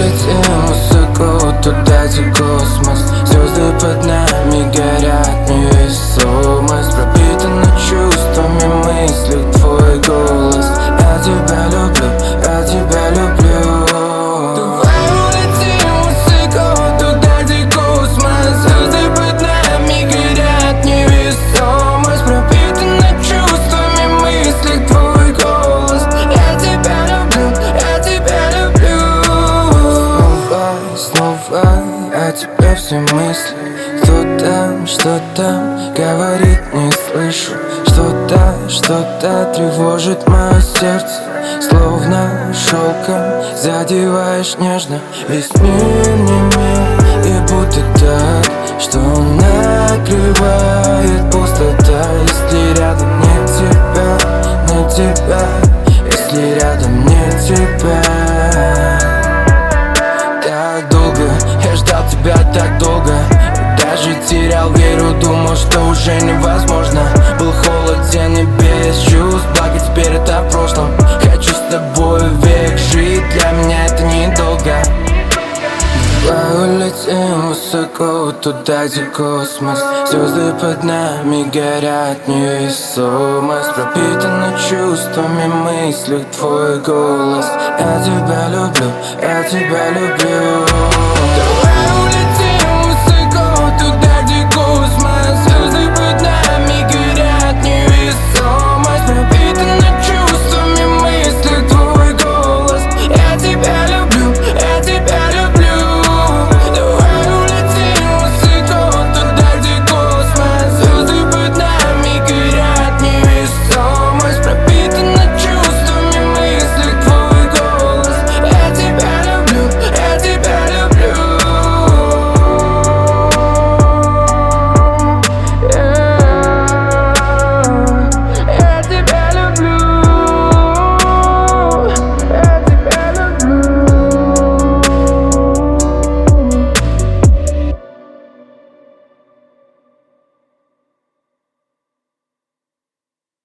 улетим высоко туда, где космос. Звезды под нами горят, невесомость пропитана чувствами, мыслях твой голос. Я тебя люблю, я тебя люблю. Давай улетим высоко туда, где космос. Звезды под нами горят, невесомость пропитана чувствами, мыслях твой голос. Я тебя люблю, я тебя люблю. Снова о тебе все мысли. Что там, говорит, не слышу. Что-то тревожит мое сердце. Словно шелком задеваешь нежно. Весь мир не мир, и будто так, что накрывает пустота. Если рядом нет тебя, если рядом нет тебя. Так долго, я ждал тебя так долго. Даже терял веру, думал, что уже невозможно. Был холоден и без чувств, благо теперь это в прошлом. Хочу с тобой век жить, для меня это недолго. Давай улетим высоко туда, где космос. Звезды под нами горят, невесомость пропитана чувствами, мыслях твой голос. Я тебя люблю, я тебя люблю.